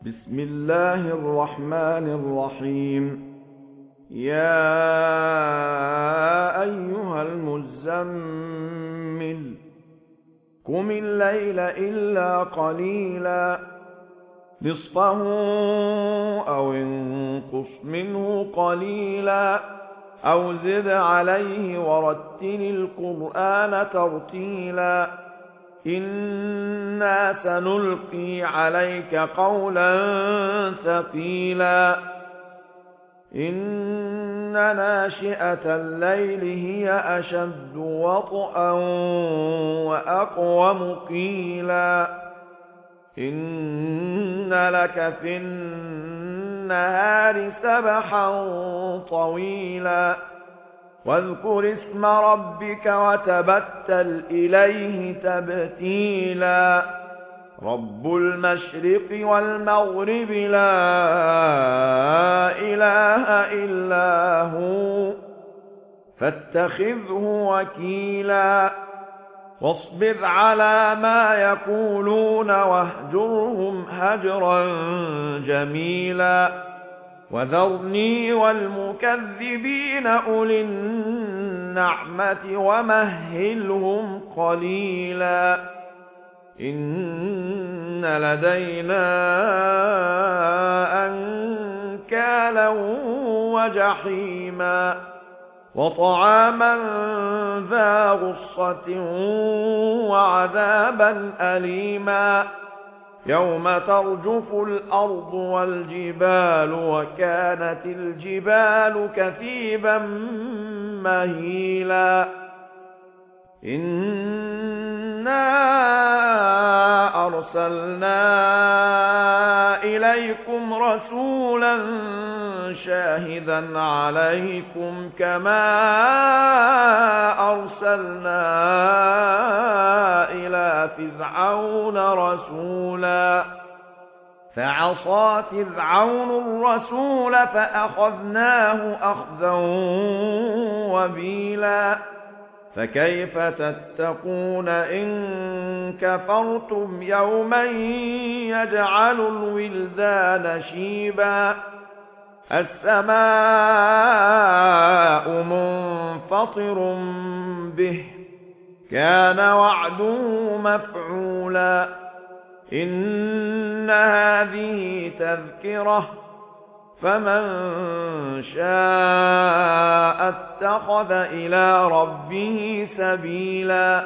بسم الله الرحمن الرحيم. يا أيها المزمل قم الليل إلا قليلا نصفه أو انقص منه قليلا أو زد عليه ورتل القرآن ترتيلا إنا سنلقي عليك قولا ثقيلا إن ناشئة الليل هي أشد وطئا وأقوم قيلا إن لك في النهار سبحا طويلا واذكر اسم ربك وتبتل إليه تبتيلا رب المشرق والمغرب لا إله إلا هو فاتخذه وكيلا واصبر على ما يقولون واهجرهم هجرا جميلا وذرني والمكذبين أولي النعمة ومهلهم قليلا إن لدينا أنكالا وجحيما وطعاما ذا غصة وعذابا أليما يوم ترجف الأرض والجبال وكانت الجبال كثيبا مهيلا إنا أرسلنا إليكم رسولا شاهدا عليكم كما أرسلنا إلى فرعون رسولا فعصى فرعون الرسول فأخذناه أخذا وبيلا فكيف تتقون إن كفرتم يوما يجعل الولدان شيبا السماء منفطر به كان وعده مفعولا إن هذه تذكرة فمن شاء اتخذ إلى ربه سبيلا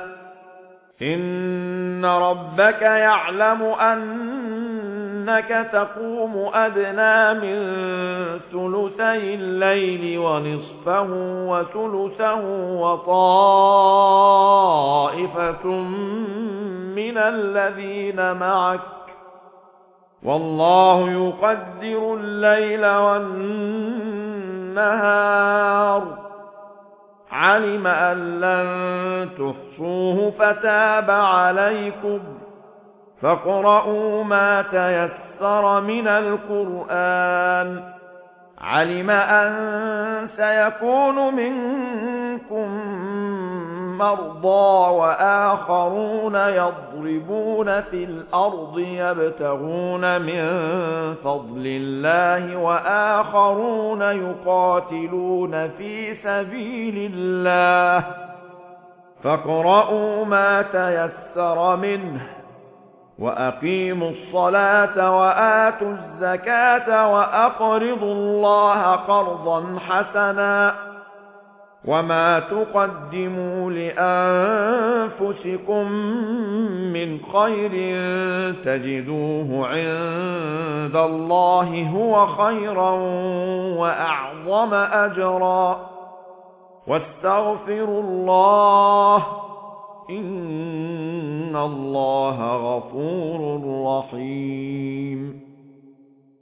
إن ربك يعلم أنك تقوم أدنى من ثلثي الليل ونصفه وثلثه وطائفة من الذين معك والله يقدر الليل والنهار علم أن لن تحصوه فتاب عليكم فاقرؤوا ما تيسر من القرآن علم أن سيكون منكم مرضى وآخرون يضربون في الأرض يبتغون من فضل الله وآخرون يقاتلون في سبيل الله فاقرؤوا ما تيسر منه وأقيموا الصلاة وآتوا الزكاة وأقرضوا الله قرضا حسنا وما تقدموا لأنفسكم من خير تجدوه عند الله هو خيرا وأعظم أجرا واستغفروا الله إن الله غفور رحيم